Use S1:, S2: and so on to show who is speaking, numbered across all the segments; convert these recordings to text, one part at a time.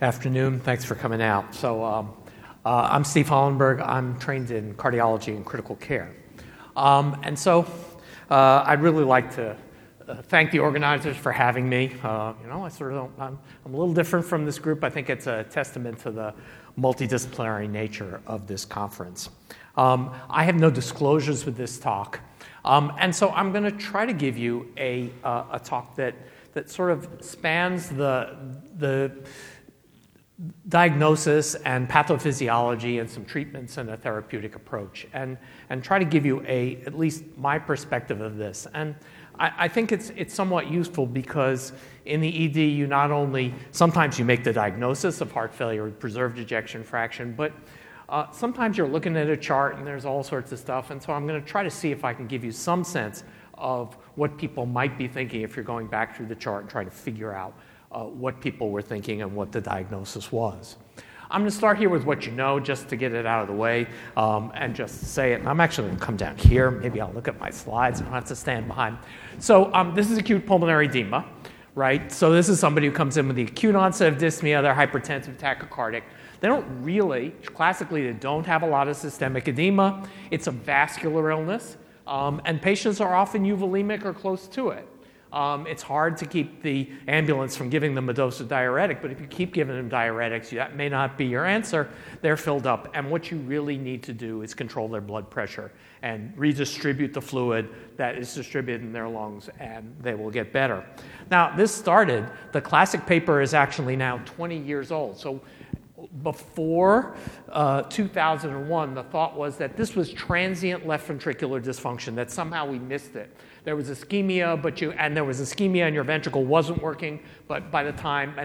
S1: Afternoon. Thanks for coming out. I'm Steve Hollenberg. I'm trained in cardiology and critical care. I'd really like to thank the organizers for having me. I'm a little different from this group. I think it's a testament to the multidisciplinary nature of this conference. I have no disclosures with this talk. So I'm going to try to give you a talk that sort of spans the diagnosis and pathophysiology and some treatments and a therapeutic approach, and try to give you at least my perspective of this. And I think it's somewhat useful because in the ED you not only, sometimes you make the diagnosis of heart failure with preserved ejection fraction, but sometimes you're looking at a chart and there's all sorts of stuff, and so I'm going to try to see if I can give you some sense of what people might be thinking if you're going back through the chart and trying to figure out what people were thinking and what the diagnosis was. I'm going to start here with what you know, just to get it out of the way, and just say it. And I'm actually going to come down here. Maybe I'll look at my slides. I don't have to stand behind. So this is acute pulmonary edema, right? So this is somebody who comes in with the acute onset of dyspnea. They're hypertensive, tachycardic. They don't really, classically, they don't have a lot of systemic edema. It's a vascular illness, and patients are often euvolemic or close to it. It's hard to keep the ambulance from giving them a dose of diuretic, but if you keep giving them diuretics, that may not be your answer. They're filled up, and what you really need to do is control their blood pressure and redistribute the fluid that is distributed in their lungs, and they will get better. Now, the classic paper is actually now 20 years old. So before 2001, the thought was that this was transient left ventricular dysfunction, that somehow we missed it. There was ischemia, and your ventricle wasn't working, but by the time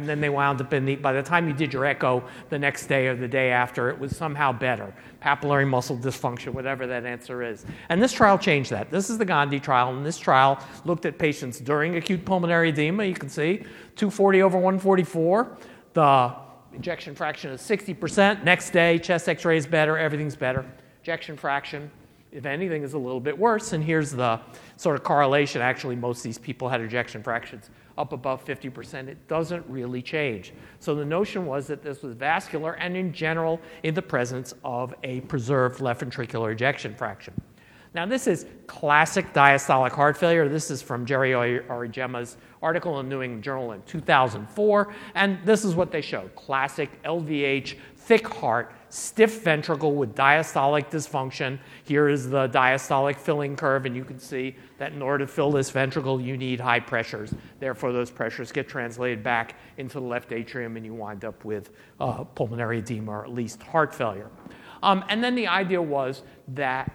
S1: you did your echo the next day or the day after, it was somehow better. Papillary muscle dysfunction, whatever that answer is. And this trial changed that. This is the Gandhi trial, and this trial looked at patients during acute pulmonary edema. You can see 240 over 144. The ejection fraction is 60%. Next day, chest x-ray is better, everything's better. Ejection fraction, if anything, is a little bit worse. And here's the sort of correlation. Actually, most of these people had ejection fractions up above 50%. It doesn't really change. So the notion was that this was vascular and, in general, in the presence of a preserved left ventricular ejection fraction. Now, this is classic diastolic heart failure. This is from Jerry Aurigemma's article in New England Journal in 2004. And this is what they showed. Classic LVH, thick heart, stiff ventricle with diastolic dysfunction. Here is the diastolic filling curve, and you can see that in order to fill this ventricle, you need high pressures. Therefore, those pressures get translated back into the left atrium, and you wind up with pulmonary edema, or at least heart failure. And then the idea was that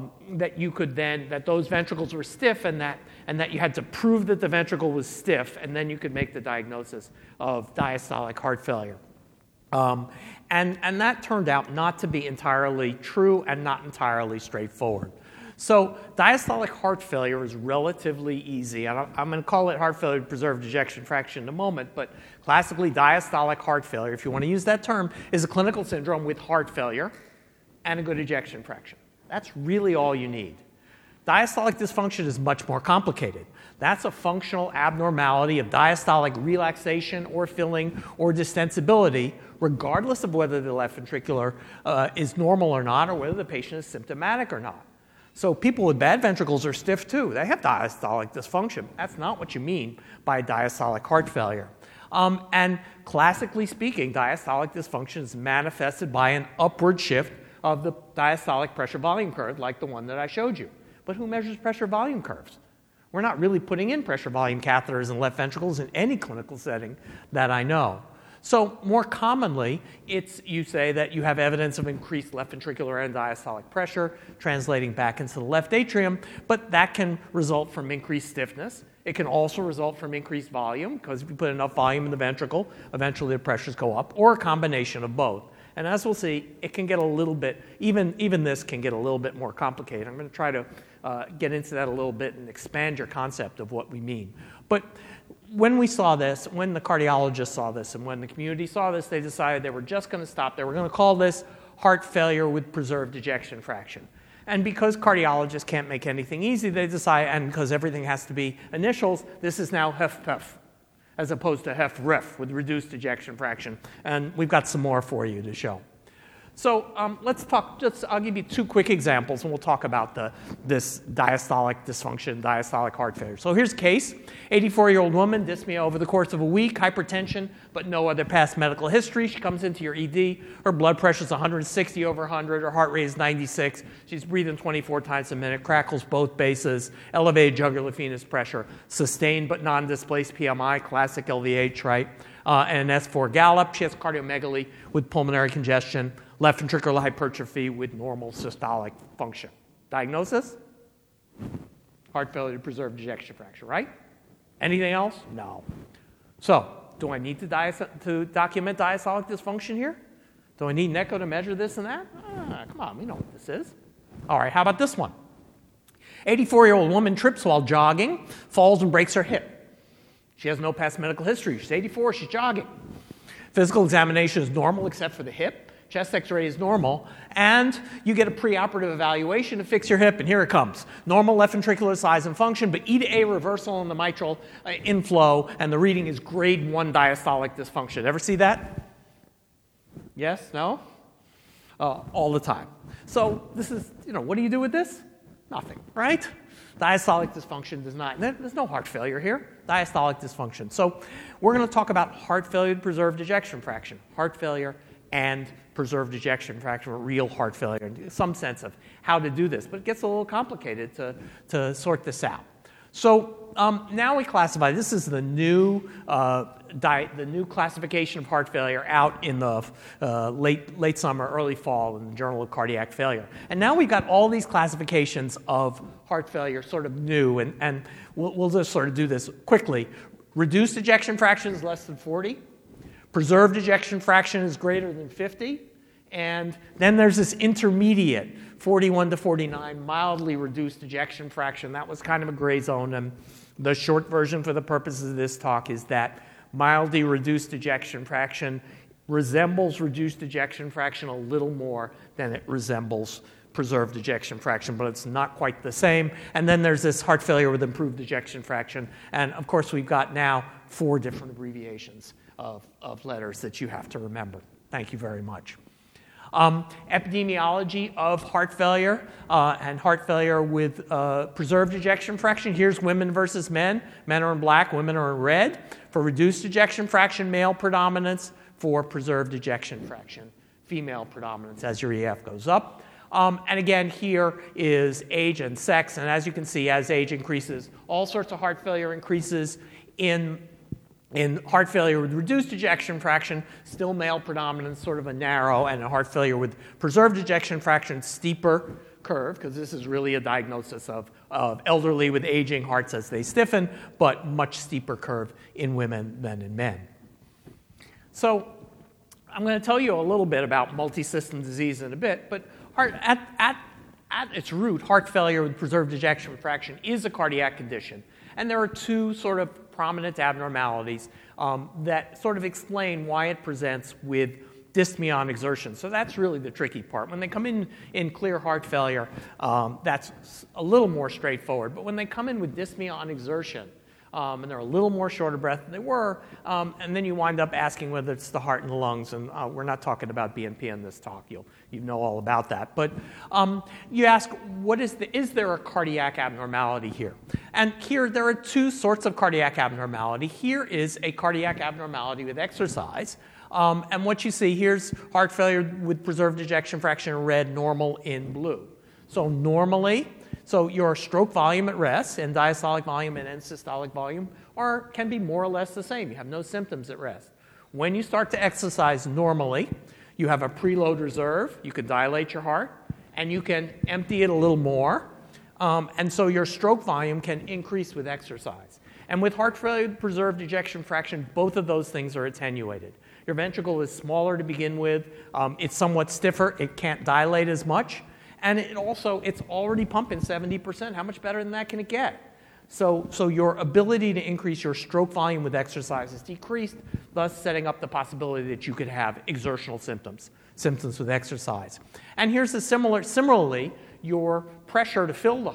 S1: those ventricles were stiff, and that you had to prove that the ventricle was stiff, and then you could make the diagnosis of diastolic heart failure. And that turned out not to be entirely true and not entirely straightforward. So diastolic heart failure is relatively easy. And I'm going to call it heart failure with preserved ejection fraction in a moment, but classically diastolic heart failure, if you want to use that term, is a clinical syndrome with heart failure and a good ejection fraction. That's really all you need. Diastolic dysfunction is much more complicated. That's a functional abnormality of diastolic relaxation or filling or distensibility, regardless of whether the left ventricular is normal or not, or whether the patient is symptomatic or not. So people with bad ventricles are stiff too. They have diastolic dysfunction. That's not what you mean by diastolic heart failure. And classically speaking, diastolic dysfunction is manifested by an upward shift of the diastolic pressure volume curve, like the one that I showed you. But who measures pressure volume curves? We're not really putting in pressure volume catheters in left ventricles in any clinical setting that I know. So more commonly, you say that you have evidence of increased left ventricular and diastolic pressure translating back into the left atrium, but that can result from increased stiffness. It can also result from increased volume, because if you put enough volume in the ventricle, eventually the pressures go up, or a combination of both. And as we'll see, it can get a little bit, even this can get a little bit more complicated. I'm going to try to get into that a little bit and expand your concept of what we mean. But when we saw this, when the cardiologists saw this, and when the community saw this, they decided they were just going to stop. They were going to call this heart failure with preserved ejection fraction. And because cardiologists can't make anything easy, they decide, and because everything has to be initials, this is now HFpEF. as opposed to HFrEF with reduced ejection fraction. And we've got some more for you to show. So let's talk, I'll give you two quick examples, and we'll talk about this diastolic dysfunction, diastolic heart failure. So here's a case, 84-year-old woman, dyspnea over the course of a week, hypertension, but no other past medical history. She comes into your ED. Her blood pressure is 160 over 100. Her heart rate is 96. She's breathing 24 times a minute, crackles both bases, elevated jugular venous pressure, sustained but non-displaced PMI, classic LVH, right? And an S4 gallop. She has cardiomegaly with pulmonary congestion, left ventricular hypertrophy with normal systolic function. Diagnosis? Heart failure to preserved ejection fraction, right? Anything else? No. So, do I need to document diastolic dysfunction here? Do I need an echo to measure this and that? Come on, we know what this is. All right, how about this one? 84-year-old woman trips while jogging, falls and breaks her hip. She has no past medical history. She's 84, she's jogging. Physical examination is normal except for the hip. Chest x-ray is normal, and you get a preoperative evaluation to fix your hip, and here it comes. Normal left ventricular size and function, but E to A reversal in the mitral inflow, and the reading is grade 1 diastolic dysfunction. Ever see that? Yes? No? All the time. So this is, what do you do with this? Nothing, right? Diastolic dysfunction does not, there's no heart failure here. Diastolic dysfunction. So we're going to talk about heart failure to preserved ejection fraction. Heart failure and preserved ejection fraction, or real heart failure, some sense of how to do this. But it gets a little complicated to sort this out. So now we classify, this is the new classification of heart failure out in the late summer, early fall in the Journal of Cardiac Failure. And now we've got all these classifications of heart failure sort of new, and we'll just sort of do this quickly. Reduced ejection fraction is less than 40. Preserved ejection fraction is greater than 50. And then there's this intermediate, 41 to 49, mildly reduced ejection fraction. That was kind of a gray zone. And the short version for the purposes of this talk is that mildly reduced ejection fraction resembles reduced ejection fraction a little more than it resembles preserved ejection fraction, but it's not quite the same. And then there's this heart failure with improved ejection fraction. And of course, we've got now 4 different abbreviations of letters that you have to remember. Thank you very much. Epidemiology of heart failure and heart failure with preserved ejection fraction. Here's women versus men. Men are in black, women are in red. For reduced ejection fraction, male predominance. For preserved ejection fraction, female predominance as your EF goes up. And again, here is age and sex. And as you can see, as age increases, all sorts of heart failure increases in heart failure with reduced ejection fraction, still male predominance, sort of a narrow, and a heart failure with preserved ejection fraction, steeper curve, because this is really a diagnosis of elderly with aging hearts as they stiffen, but much steeper curve in women than in men. So I'm going to tell you a little bit about multisystem disease in a bit, but at its root, heart failure with preserved ejection fraction is a cardiac condition. And there are 2 sort of prominent abnormalities that sort of explain why it presents with dyspnea on exertion. So that's really the tricky part. When they come in clear heart failure, that's a little more straightforward. But when they come in with dyspnea on exertion, and they're a little more short of breath than they were, and then you wind up asking whether it's the heart and the lungs, and we're not talking about BNP in this talk. You know all about that. But you ask, is there a cardiac abnormality here? And here there are 2 sorts of cardiac abnormality. Here is a cardiac abnormality with exercise. And what you see, here's heart failure with preserved ejection fraction in red, normal in blue. So normally, your stroke volume at rest, and diastolic volume and end systolic volume, can be more or less the same. You have no symptoms at rest. When you start to exercise normally, you have a preload reserve. You can dilate your heart, and you can empty it a little more. And so your stroke volume can increase with exercise. And with heart failure with preserved ejection fraction, both of those things are attenuated. Your ventricle is smaller to begin with. It's somewhat stiffer. It can't dilate as much. And it's already pumping 70%. How much better than that can it get? So your ability to increase your stroke volume with exercise is decreased, thus setting up the possibility that you could have exertional symptoms with exercise. And here's similarly, your pressure to fill the heart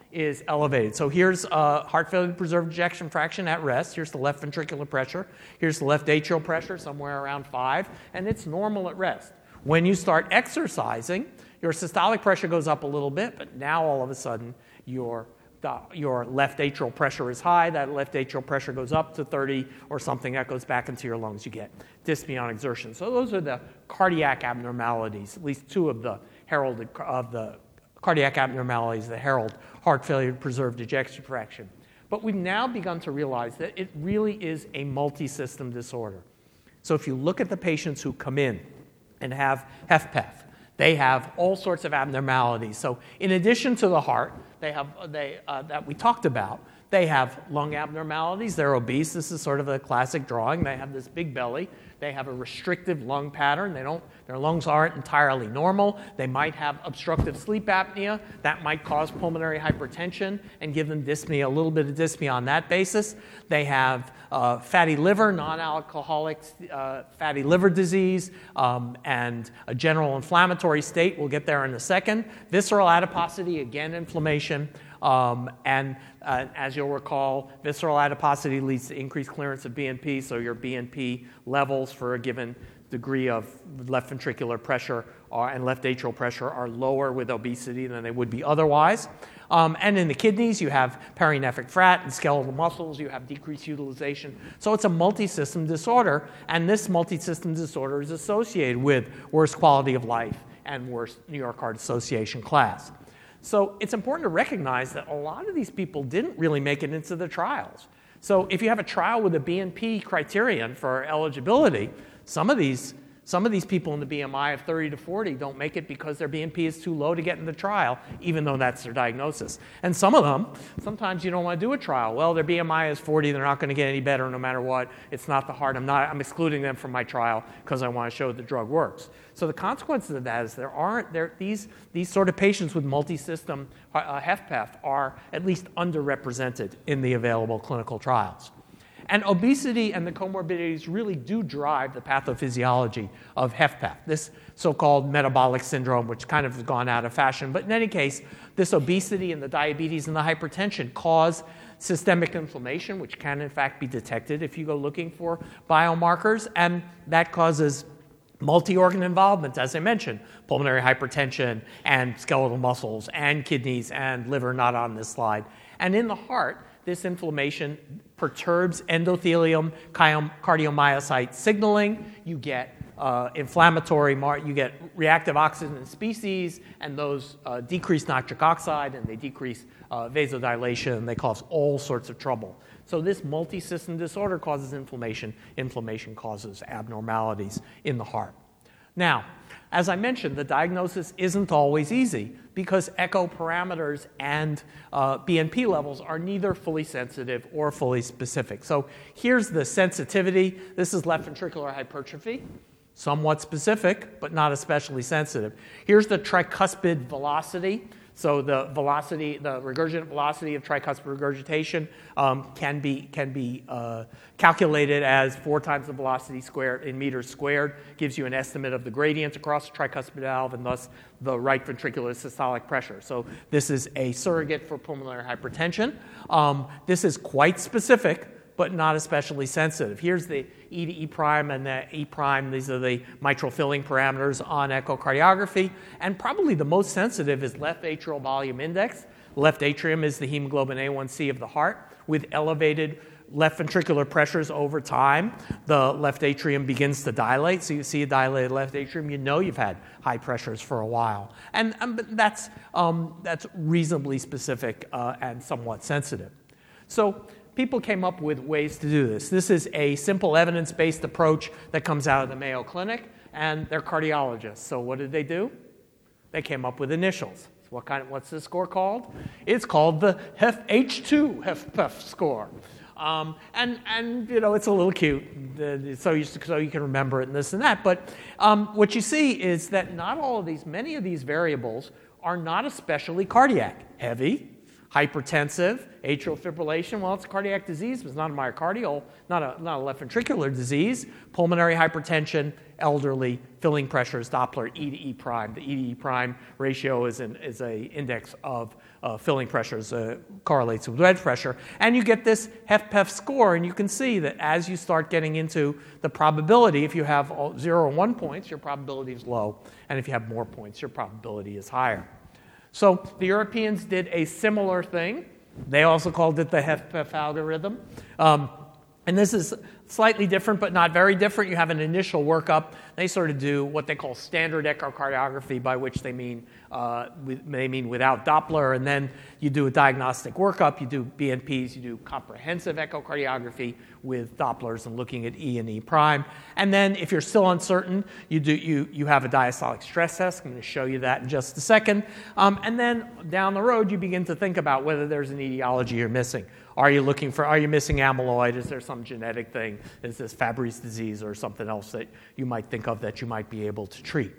S1: is elevated. So here's heart failure preserved ejection fraction at rest. Here's the left ventricular pressure. Here's the left atrial pressure, somewhere around 5, and it's normal at rest. When you start exercising, your systolic pressure goes up a little bit, but now all of a sudden your left atrial pressure is high. That left atrial pressure goes up to 30 or something. That goes back into your lungs. You get dyspnea on exertion. So those are the cardiac abnormalities, at least two of the cardiac abnormalities that herald heart failure preserved ejection fraction. But we've now begun to realize that it really is a multi-system disorder. So if you look at the patients who come in and have HFpEF, they have all sorts of abnormalities. So in addition to the heart, that we talked about, they have lung abnormalities. They're obese. This is sort of a classic drawing. They have this big belly. They have a restrictive lung pattern. Their lungs aren't entirely normal. They might have obstructive sleep apnea. That might cause pulmonary hypertension and give them dyspnea, a little bit of dyspnea on that basis. They have fatty liver, non-alcoholic fatty liver disease, and a general inflammatory state. We'll get there in a second. Visceral adiposity, again, inflammation. As you'll recall, visceral adiposity leads to increased clearance of BNP, so your BNP levels for a given degree of left ventricular pressure and left atrial pressure are lower with obesity than they would be otherwise. And in the kidneys, you have perinephric fat and skeletal muscles. You have decreased utilization. So it's a multi-system disorder, and this multi-system disorder is associated with worse quality of life and worse New York Heart Association class. So it's important to recognize that a lot of these people didn't really make it into the trials. So if you have a trial with a BNP criterion for eligibility, some of these people in the BMI of 30 to 40 don't make it because their BNP is too low to get in the trial, even though that's their diagnosis. And some of them, sometimes you don't want to do a trial. Well, their BMI is 40, they're not going to get any better no matter what. It's not the heart. I'm excluding them from my trial because I want to show the drug works. So the consequences of that is these sort of patients with multi-system HFpEF are at least underrepresented in the available clinical trials. And obesity and the comorbidities really do drive the pathophysiology of HFpEF, this so-called metabolic syndrome, which kind of has gone out of fashion. But in any case, this obesity and the diabetes and the hypertension cause systemic inflammation, which can in fact be detected if you go looking for biomarkers, and that causes multi-organ involvement, as I mentioned, pulmonary hypertension and skeletal muscles and kidneys and liver, not on this slide. And in the heart, this inflammation perturbs endothelium cardiomyocyte signaling. You get you get reactive oxygen species, and those decrease nitric oxide, and they decrease vasodilation, and they cause all sorts of trouble. So this multi-system disorder causes inflammation. Inflammation causes abnormalities in the heart. Now, as I mentioned, the diagnosis isn't always easy because echo parameters and BNP levels are neither fully sensitive or fully specific. So here's the sensitivity. This is left ventricular hypertrophy, somewhat specific, but not especially sensitive. Here's the tricuspid velocity. So the velocity, the regurgitant velocity of tricuspid regurgitation can be calculated as 4 times the velocity squared in meters squared, gives you an estimate of the gradient across the tricuspid valve and thus the right ventricular systolic pressure. So this is a surrogate for pulmonary hypertension. This is quite specific, but not especially sensitive. Here's the E to E prime and the E prime. These are the mitral filling parameters on echocardiography. And probably the most sensitive is left atrial volume index. Left atrium is the hemoglobin A1C of the heart. With elevated left ventricular pressures over time, the left atrium begins to dilate. So you see a dilated left atrium, you know you've had high pressures for a while. And that's reasonably specific and somewhat sensitive. So people came up with ways to do this. This is a simple evidence-based approach that comes out of the Mayo Clinic, and they're cardiologists. So what did they do? They came up with initials. So what's this score called? It's called the H2 HFpEF score. And you know, it's a little cute, so you can remember it and this and that. But what you see is that many of these variables are not especially cardiac. Heavy, Hypertensive, atrial fibrillation, well, it's a cardiac disease, but it's not a myocardial, not a left ventricular disease. Pulmonary hypertension, elderly, filling pressures, Doppler, E to E prime. The E to E prime ratio is an index of filling pressures, correlates with wedge pressure. And you get this HFpEF score, and you can see that as you start getting into the probability, if you have 0 and 1 points, your probability is low. And if you have more points, your probability is higher. So the Europeans did a similar thing. They also called it the HFpEF algorithm. And this is slightly different, but not very different. You have an initial workup. They sort of do what they call standard echocardiography, by which they mean without Doppler. And then you do a diagnostic workup. You do BNPs. You do comprehensive echocardiography with Dopplers and looking at E and E prime. And then if you're still uncertain, you have a diastolic stress test. I'm going to show you that in just a second. And then down the road, you begin to think about whether there's an etiology you're missing. Are you missing amyloid? Is there some genetic thing? Is this Fabry's disease or something else that you might think of that you might be able to treat?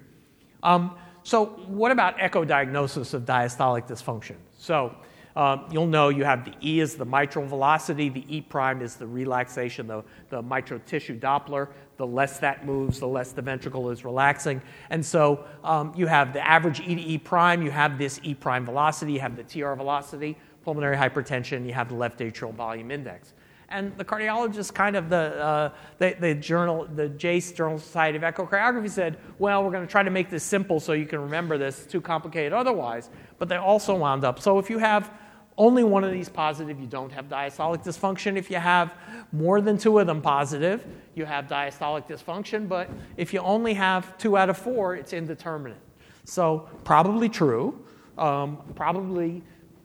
S1: So what about echo diagnosis of diastolic dysfunction? So you'll know you have the E is the mitral velocity, the E prime is the relaxation, the mitral tissue Doppler. The less that moves, the less the ventricle is relaxing. And so you have the average E to E prime, you have this E prime velocity, you have the TR velocity, pulmonary hypertension, you have the left atrial volume index. And the cardiologists kind of, the JACE, Journal Society of Echocardiography, said, well, we're going to try to make this simple so you can remember this. It's too complicated otherwise. But they also wound up. So if you have only one of these positive, you don't have diastolic dysfunction. If you have more than 2 of them positive, you have diastolic dysfunction. But if you only have 2 out of 4, it's indeterminate. So probably true, probably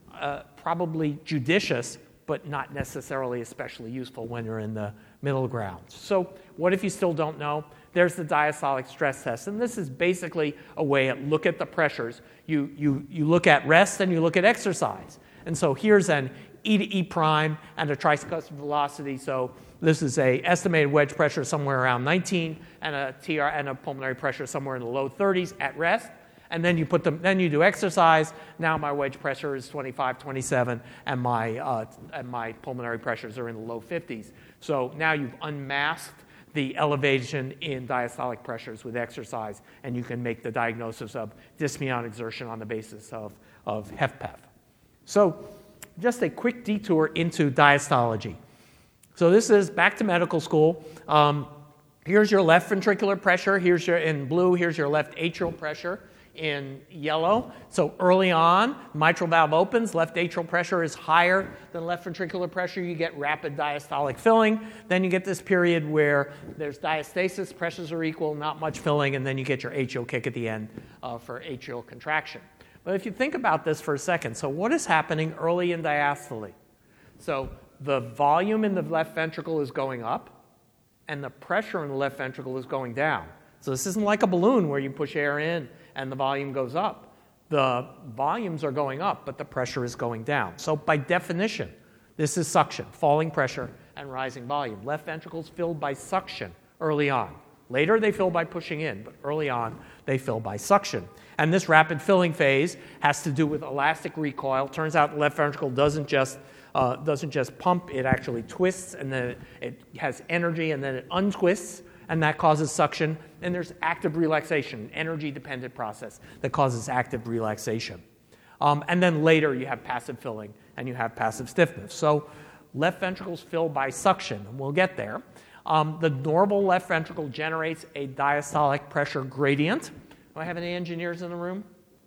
S1: judicious, but not necessarily especially useful when you're in the middle ground. So what if you still don't know? There's the diastolic stress test. And this is basically a way to look at the pressures. You look at rest and you look at exercise. And so here's an E to E prime and a tricuspid velocity. So this is a estimated wedge pressure somewhere around 19 and a TR and a pulmonary pressure somewhere in the low 30s at rest. And then you do exercise. Now my wedge pressure is 25, 27, and my pulmonary pressures are in the low 50s. So now you've unmasked the elevation in diastolic pressures with exercise, and you can make the diagnosis of dyspnea on exertion on the basis of HFpEF. So just a quick detour into diastology. So this is back to medical school. Here's your left ventricular pressure. In blue, here's your left atrial pressure. In yellow, so early on, mitral valve opens, left atrial pressure is higher than left ventricular pressure, you get rapid diastolic filling. Then you get this period where there's diastasis, pressures are equal, not much filling, and then you get your atrial kick at the end for atrial contraction. But if you think about this for a second, so what is happening early in diastole? So the volume in the left ventricle is going up, and the pressure in the left ventricle is going down. So this isn't like a balloon where you push air in and the volume goes up. The volumes are going up, but the pressure is going down. So by definition, this is suction, falling pressure and rising volume. Left ventricles filled by suction early on. Later, they fill by pushing in, but early on, they fill by suction. And this rapid filling phase has to do with elastic recoil. Turns out the left ventricle doesn't just pump, it actually twists, and then it has energy, and then it untwists, and that causes suction. And there's active relaxation, energy-dependent process that causes active relaxation. And then later you have passive filling and you have passive stiffness. So left ventricles fill by suction, and we'll get there. The normal left ventricle generates a diastolic pressure gradient. Do I have any engineers in the room?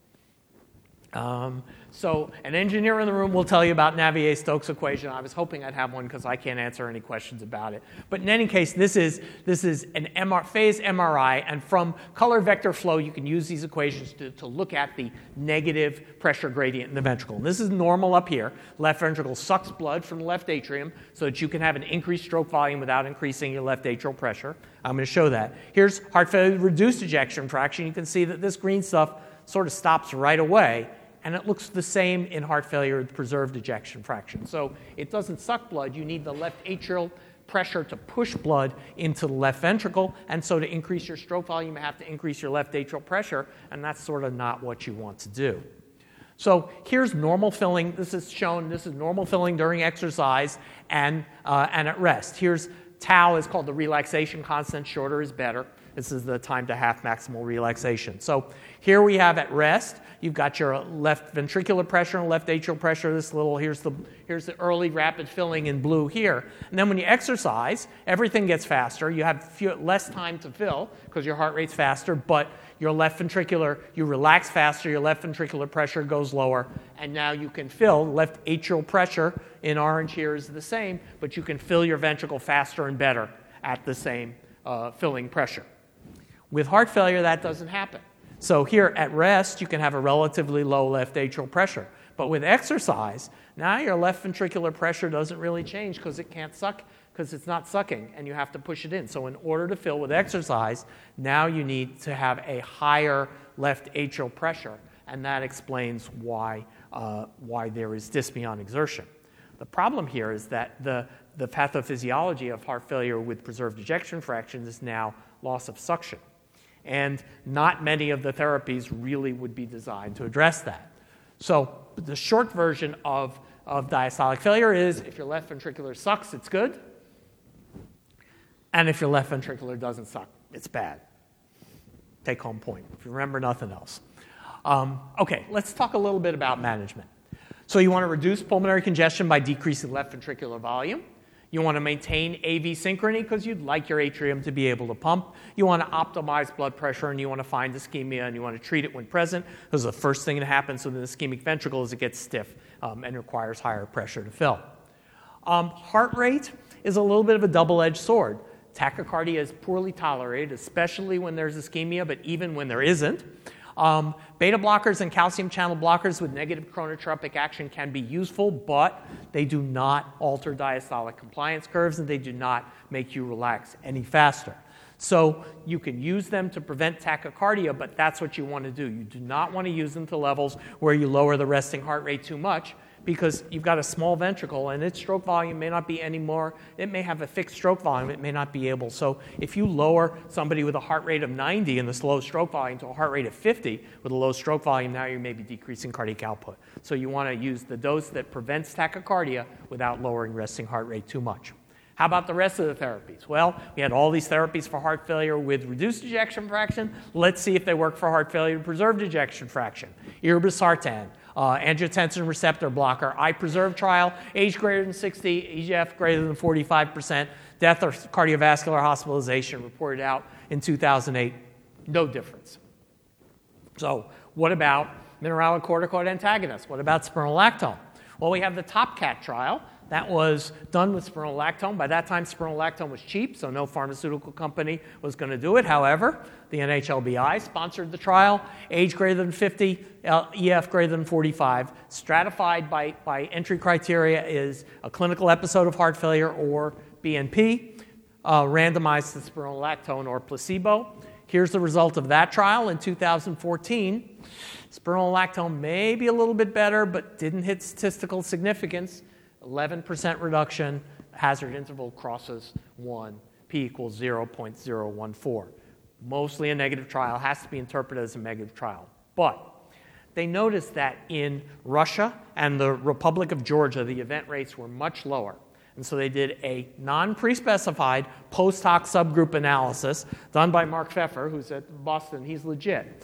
S1: So an engineer in the room will tell you about Navier-Stokes equation. I was hoping I'd have one because I can't answer any questions about it. But in any case, this is an phase MRI, and from color vector flow, you can use these equations to look at the negative pressure gradient in the ventricle. And this is normal up here. Left ventricle sucks blood from the left atrium so that you can have an increased stroke volume without increasing your left atrial pressure. I'm going to show that. Here's heart failure with reduced ejection fraction. You can see that this green stuff sort of stops right away. And it looks the same in heart failure with preserved ejection fraction. So it doesn't suck blood. You need the left atrial pressure to push blood into the left ventricle. And so to increase your stroke volume, you have to increase your left atrial pressure. And that's sort of not what you want to do. So here's normal filling. This is normal filling during exercise and at rest. Here's tau is called the relaxation constant. Shorter is better. This is the time to half maximal relaxation. So here we have at rest, you've got your left ventricular pressure and left atrial pressure. Here's the early rapid filling in blue here. And then when you exercise, everything gets faster. You have less time to fill because your heart rate's faster, but your left ventricular, you relax faster, your left ventricular pressure goes lower, and now you can fill. Left atrial pressure in orange here is the same, but you can fill your ventricle faster and better at the same filling pressure. With heart failure, that doesn't happen. So here at rest, you can have a relatively low left atrial pressure. But with exercise, now your left ventricular pressure doesn't really change because it can't suck, because it's not sucking, and you have to push it in. So in order to fill with exercise, now you need to have a higher left atrial pressure, and that explains why there is dyspnea on exertion. The problem here is that the pathophysiology of heart failure with preserved ejection fraction is now loss of suction. And not many of the therapies really would be designed to address that. So the short version of diastolic failure is if your left ventricular sucks, it's good. And if your left ventricular doesn't suck, it's bad. Take home point. If you remember nothing else. Okay, let's talk a little bit about management. So you want to reduce pulmonary congestion by decreasing left ventricular volume. You want to maintain AV synchrony because you'd like your atrium to be able to pump. You want to optimize blood pressure, and you want to find ischemia, and you want to treat it when present, because the first thing that happens with an ischemic ventricle is it gets stiff and requires higher pressure to fill. Heart rate is a little bit of a double-edged sword. Tachycardia is poorly tolerated, especially when there's ischemia, but even when there isn't. Beta blockers and calcium channel blockers with negative chronotropic action can be useful, but they do not alter diastolic compliance curves, and they do not make you relax any faster. So you can use them to prevent tachycardia, but that's what you want to do. You do not want to use them to levels where you lower the resting heart rate too much, because you've got a small ventricle and its stroke volume may not be any more. It may have a fixed stroke volume. It may not be able. So if you lower somebody with a heart rate of 90 and this low stroke volume to a heart rate of 50 with a low stroke volume, now you may be decreasing cardiac output. So you want to use the dose that prevents tachycardia without lowering resting heart rate too much. How about the rest of the therapies? Well, we had all these therapies for heart failure with reduced ejection fraction. Let's see if they work for heart failure with preserved ejection fraction. Irbesartan, angiotensin receptor blocker, iPreserve trial, age greater than 60, EGF greater than 45%, death or cardiovascular hospitalization reported out in 2008. No difference. So what about mineralocorticoid antagonists? What about spironolactone? Well, we have the TopCat trial. That was done with spironolactone. By that time, spironolactone was cheap, so no pharmaceutical company was going to do it. However, the NHLBI sponsored the trial. Age greater than 50, EF greater than 45. Stratified by entry criteria is a clinical episode of heart failure or BNP. Randomized to spironolactone or placebo. Here's the result of that trial in 2014. Spironolactone may be a little bit better, but didn't hit statistical significance. 11% reduction, hazard interval crosses 1, p equals 0.014. Mostly a negative trial, has to be interpreted as a negative trial. But they noticed that in Russia and the Republic of Georgia, the event rates were much lower. And so they did a non-pre-specified post-hoc subgroup analysis done by Mark Pfeffer, who's at Boston. He's legit.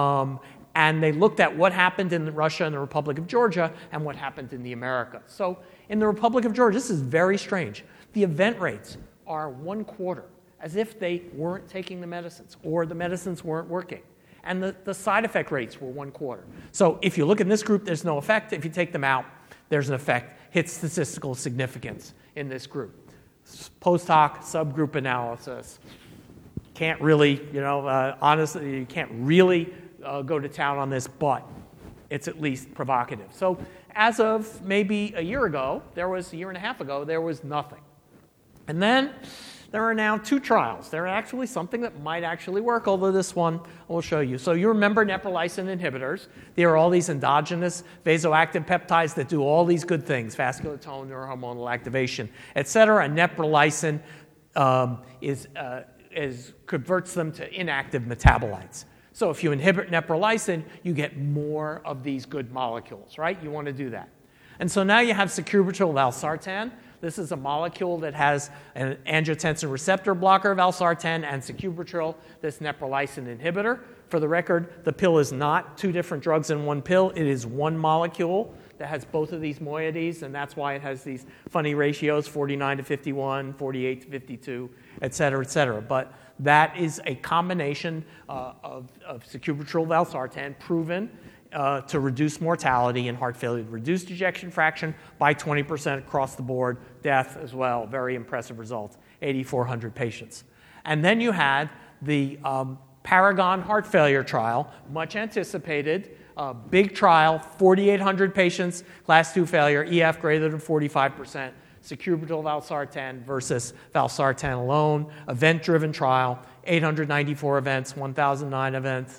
S1: And they looked at what happened in Russia and the Republic of Georgia and what happened in the Americas. So in the Republic of Georgia, this is very strange. The event rates are 1/4, as if they weren't taking the medicines or the medicines weren't working. And the side effect rates were 1/4. So if you look in this group, there's no effect. If you take them out, there's an effect. Hits statistical significance in this group. Post-hoc subgroup analysis. Can't really, honestly, you can't really go to town on this, but it's at least provocative. So as of maybe a year and a half ago, there was nothing. And then there are now 2 trials. They're actually something that might actually work, although this one I will show you. So you remember neprilysin inhibitors. There are all these endogenous vasoactive peptides that do all these good things, vascular tone, neurohormonal activation, et cetera. And neprilysin converts them to inactive metabolites. So if you inhibit neprilysin, you get more of these good molecules, right? You want to do that. And so now you have sacubitril/valsartan. This is a molecule that has an angiotensin receptor blocker, valsartan, and sacubitril, this neprilysin inhibitor. For the record, the pill is not two different drugs in one pill. It is one molecule that has both of these moieties, and that's why it has these funny ratios, 49 to 51, 48 to 52, et cetera, But that is a combination of sacubitril/valsartan proven to reduce mortality in heart failure, reduced ejection fraction by 20% across the board, death as well, very impressive results, 8,400 patients. And then you had the Paragon heart failure trial, much anticipated, big trial, 4,800 patients, class 2 failure, EF greater than 45%, sacubitril/valsartan versus valsartan alone, event-driven trial, 894 events, 1,009 events.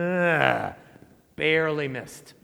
S1: Barely missed,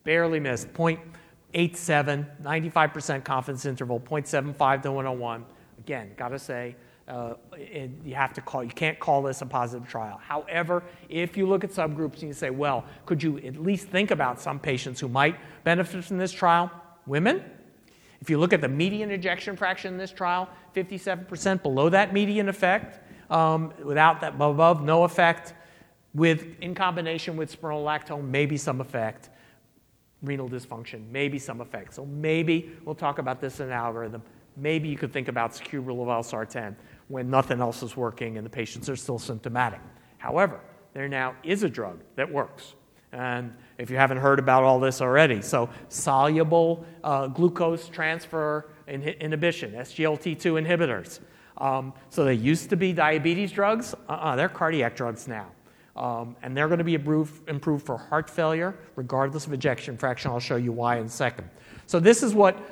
S1: 0.87, 95% confidence interval, 0.75 to 101. Again, got to say, you can't call this a positive trial. However, if you look at subgroups and you say, well, could you at least think about some patients who might benefit from this trial? Women. If you look at the median ejection fraction in this trial, 57% below that median effect, without that above, no effect. In combination with spironolactone, maybe some effect. Renal dysfunction, maybe some effect. So maybe, we'll talk about this in an algorithm, maybe you could think about sacubitril/valsartan when nothing else is working and the patients are still symptomatic. However, there now is a drug that works. And if you haven't heard about all this already, so soluble glucose transfer inhibition, SGLT2 inhibitors. So they used to be diabetes drugs. They're cardiac drugs now. And they're going to be improved for heart failure, regardless of ejection fraction. I'll show you why in a second. So this is what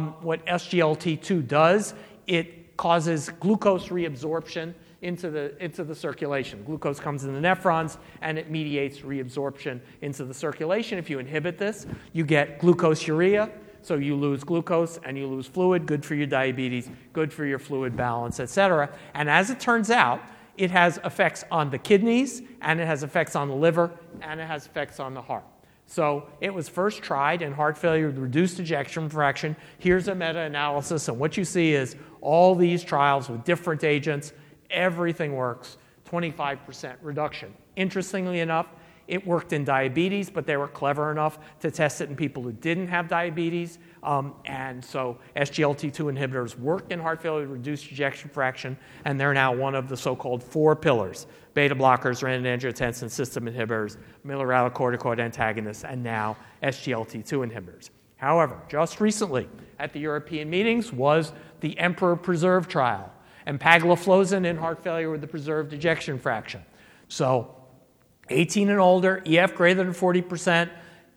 S1: SGLT2 does. It causes glucose reabsorption into the circulation. Glucose comes in the nephrons, and it mediates reabsorption into the circulation. If you inhibit this, you get glucoseuria. So you lose glucose and you lose fluid. Good for your diabetes, good for your fluid balance, et cetera. And as it turns out, it has effects on the kidneys, and it has effects on the liver, and it has effects on the heart. So it was first tried in heart failure with reduced ejection fraction. Here's a meta-analysis, and what you see is all these trials with different agents, everything works, 25% reduction. Interestingly enough, it worked in diabetes, but they were clever enough to test it in people who didn't have diabetes. And so SGLT2 inhibitors work in heart failure, reduced ejection fraction, and they're now one of the so-called 4 pillars: beta blockers, renin-angiotensin system inhibitors, mineralocorticoid antagonists, and now SGLT2 inhibitors. However, just recently at the European meetings was the Emperor Preserve trial, empagliflozin in heart failure with the preserved ejection fraction. So 18 and older, EF greater than 40%,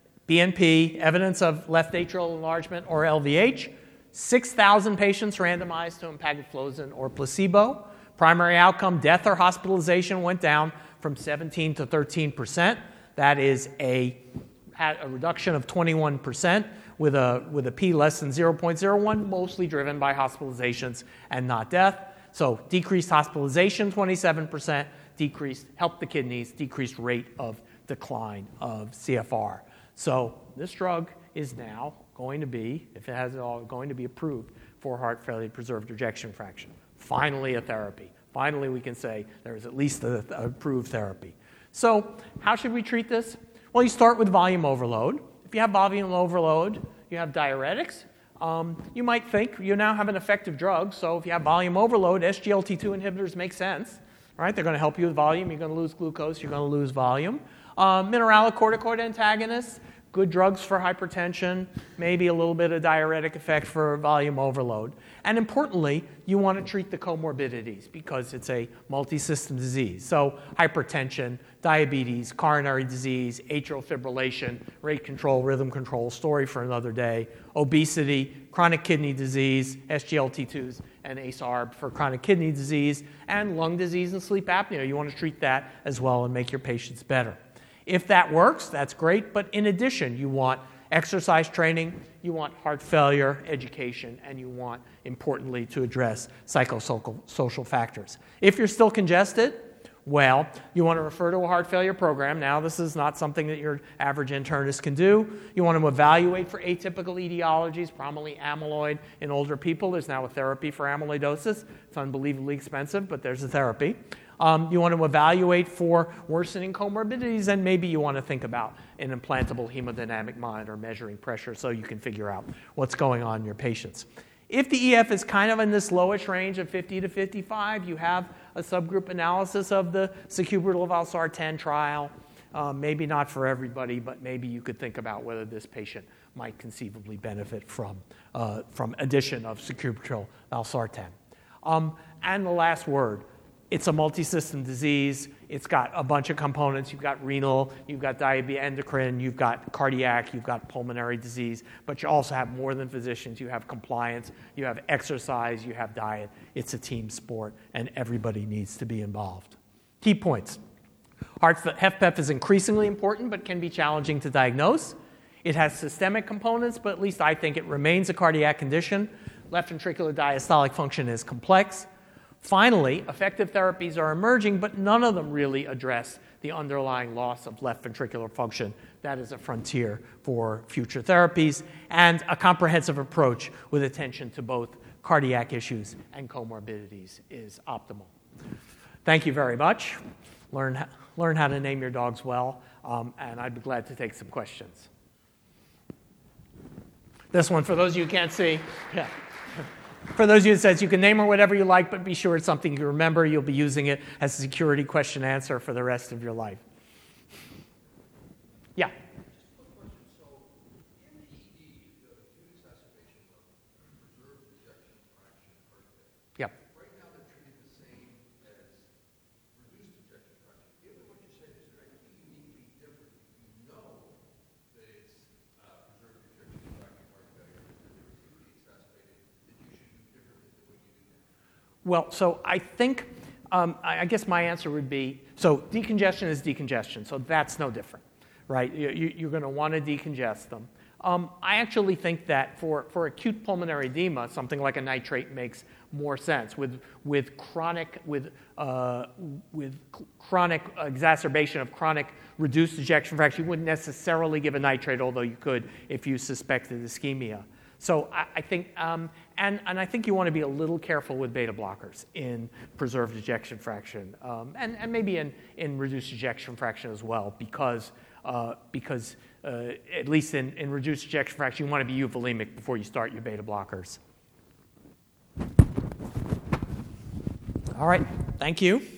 S1: BNP, evidence of left atrial enlargement or LVH, 6,000 patients randomized to empagliflozin or placebo. Primary outcome, death or hospitalization, went down from 17 to 13%. That is had a reduction of 21% with a p less than 0.01, mostly driven by hospitalizations and not death. So decreased hospitalization, 27%, helped the kidneys, decreased rate of decline of CFR. So this drug is now going to be, if it has it all, going to be approved for heart failure preserved ejection fraction. Finally a therapy. Finally we can say there is at least an approved therapy. So how should we treat this? Well, you start with volume overload. If you have volume overload, you have diuretics. You might think you now have an effective drug, so if you have volume overload, SGLT2 inhibitors make sense. Right? They're going to help you with volume. You're going to lose glucose. You're going to lose volume. Mineralocorticoid antagonists, good drugs for hypertension, maybe a little bit of diuretic effect for volume overload. And importantly, you want to treat the comorbidities because it's a multi-system disease. So hypertension, diabetes, coronary disease, atrial fibrillation, rate control, rhythm control, story for another day, obesity, chronic kidney disease, SGLT2s, and ACE/ARB for chronic kidney disease, and lung disease and sleep apnea. You want to treat that as well and make your patients better. If that works, that's great, but in addition, you want exercise training, you want heart failure education, and you want, importantly, to address psychosocial factors. If you're still congested, Well, you want to refer to a heart failure program. Now, this is not something that your average internist can do. You want to evaluate for atypical etiologies, prominently amyloid in older people. There's now a therapy for amyloidosis. It's unbelievably expensive, but there's a therapy. You want to evaluate for worsening comorbidities, and maybe you want to think about an implantable hemodynamic monitor measuring pressure so you can figure out what's going on in your patients. If the EF is kind of in this lowish range of 50 to 55, you have a subgroup analysis of the sacubitril/valsartan trial. Maybe not for everybody, but maybe you could think about whether this patient might conceivably benefit from addition of sacubitril/valsartan. And the last word. It's a multisystem disease. It's got a bunch of components. You've got renal, you've got diabetes, endocrine, you've got cardiac, you've got pulmonary disease, but you also have more than physicians. You have compliance, you have exercise, you have diet. It's a team sport, and everybody needs to be involved. Key points. HFpEF is increasingly important, but can be challenging to diagnose. It has systemic components, but at least I think it remains a cardiac condition. Left ventricular diastolic function is complex. Finally, effective therapies are emerging, but none of them really address the underlying loss of left ventricular function. That is a frontier for future therapies, and a comprehensive approach with attention to both cardiac issues and comorbidities is optimal. Thank you very much. Learn how to name your dogs well, and I'd be glad to take some questions. This one, for those of you who can't see. Yeah. For those of you, it says you can name her whatever you like, but be sure it's something you remember. You'll be using it as a security question answer for the rest of your life. Yeah?
S2: Just one question. So, in the ED, the acute exacerbation of preserved ejection fraction heart failure.
S1: Yep.
S2: Right now, they're treated the same as reduced ejection fraction. Given what you said, is there anything uniquely different? You know that it's preserved ejection fraction heart failure, and they're acutely exacerbated, that you should do differently than what you do now?
S1: Well, so I think, I guess my answer would be, so decongestion is decongestion, so that's no different, right? You're going to want to decongest them. I actually think that for acute pulmonary edema, something like a nitrate makes more sense. With chronic exacerbation of chronic reduced ejection fraction, you wouldn't necessarily give a nitrate, although you could if you suspected ischemia. So I think, and I think you want to be a little careful with beta blockers in preserved ejection fraction, and maybe in reduced ejection fraction as well, because at least in reduced ejection fraction, you want to be euvolemic before you start your beta blockers. All right, thank you.